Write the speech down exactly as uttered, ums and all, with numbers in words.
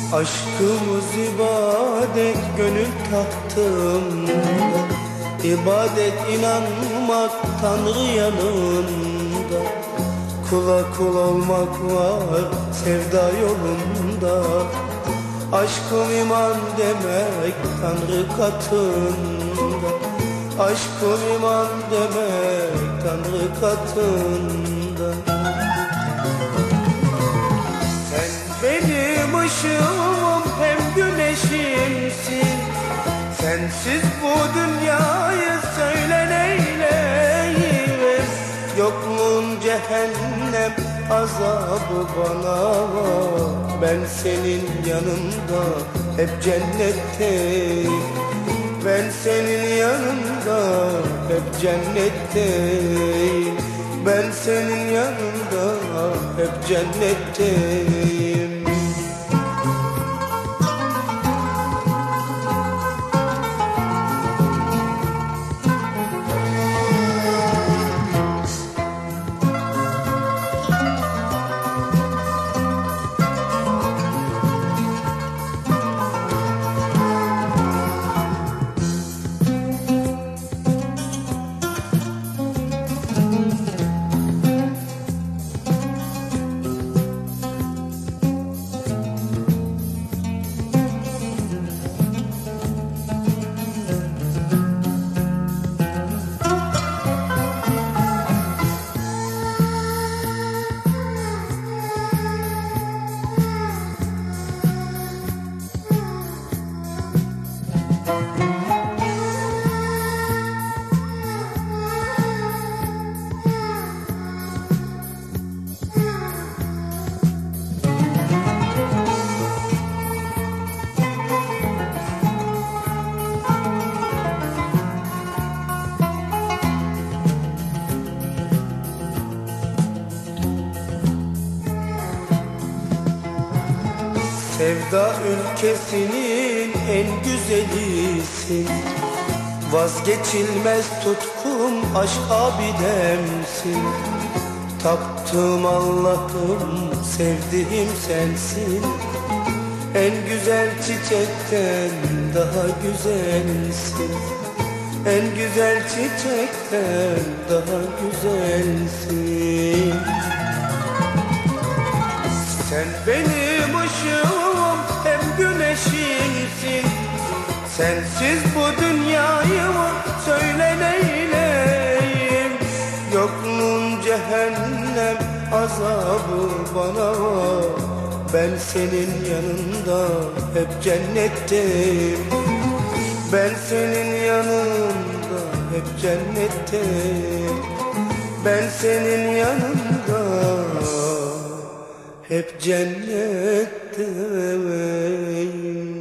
Aşkımız ibadet gönül tahtımda, İbadet inanmak Tanrı yanında. Kula kul olmak var sevda yolunda. Aşkım iman demek Tanrı katında. Aşkım iman demek Tanrı katında. Sen benim ışığım hem güneşimsin. Sensiz bu dünyayı söyle neyleyim. Yokluğun cehennem azabı bana var. Ben senin yanında hep cennetteyim. Ben senin yanında hep cennetteyim. Ben senin yanında hep cennetteyim. Sevda ülkesinin en güzelisin. Vazgeçilmez tutkum aşk abidemsin. Taptığım Allah'ım sevdiğim sensin. En güzel çiçekten daha güzelsin. En güzel çiçekten daha güzelsin. Sen benim ışığım hem güneşimsin. Sensiz bu dünyayı söyle neyleyim. Yokluğun cehennem azabı bana var. Ben senin yanında hep cennetteyim. Ben senin yanında hep cennetteyim. Ben senin yanında hep cennetteyim.